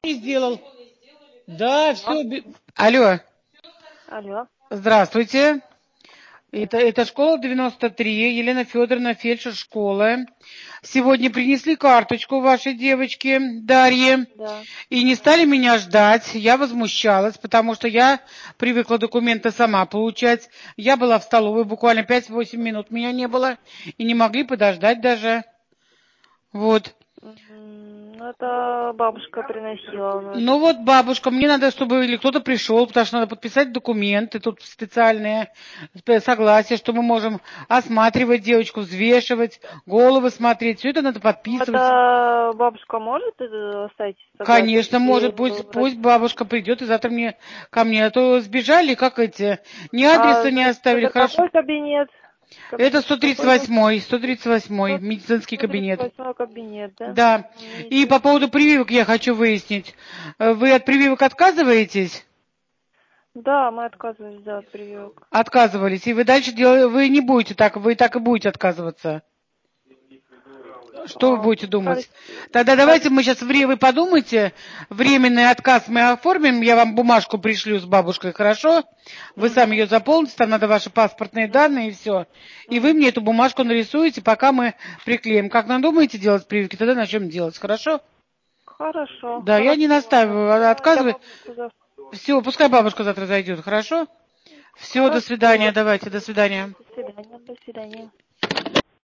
не сделал. Да, Алло. все. Алло, Алло. здравствуйте. Это школа 93, Елена Федоровна, фельдшер школы. Сегодня принесли карточку вашей девочки Дарье Да. и не стали меня ждать. Я возмущалась, потому что я привыкла документы сама получать. Я была в столовой буквально 5-8 минут, меня не было, и не могли подождать даже. Вот. Ну, это бабушка приносила у нас. Ну вот, бабушка, мне надо, чтобы или кто-то пришел, потому что надо подписать документы, тут специальные согласия, что мы можем осматривать девочку, взвешивать, головы смотреть, все это надо подписывать. Это бабушка может оставить согласие? Конечно, может, пусть бабушка придет и завтра ко мне, а то сбежали, как эти, ни адреса не оставили, Это хорошо. какой кабинет? Это Какой у вас? 138-й медицинский кабинет. 138 кабинет, да? Да. И по Медицинский. поводу прививок я хочу выяснить. Вы от прививок отказываетесь? Да, мы отказывались, да, от прививок. Отказывались. И вы дальше вы не будете так, вы так и будете отказываться. Что вы А, будете думать? прости- Тогда про- давайте мы сейчас, вы подумайте, временный отказ мы оформим, я вам бумажку пришлю с бабушкой, хорошо? Вы сами Мгм. ее заполните, там надо ваши паспортные данные и все. И вы мне Мгм. эту бумажку нарисуете, пока мы приклеим. Как надумаете делать прививки, тогда начнем делать, хорошо? Хорошо, Да, я не хорошо. настаиваю, Я отказываю. бабушку завтра. Все, пускай бабушка завтра зайдет, хорошо? Все, до свидания, Хорошо. давайте, до свидания. До свидания, до свидания.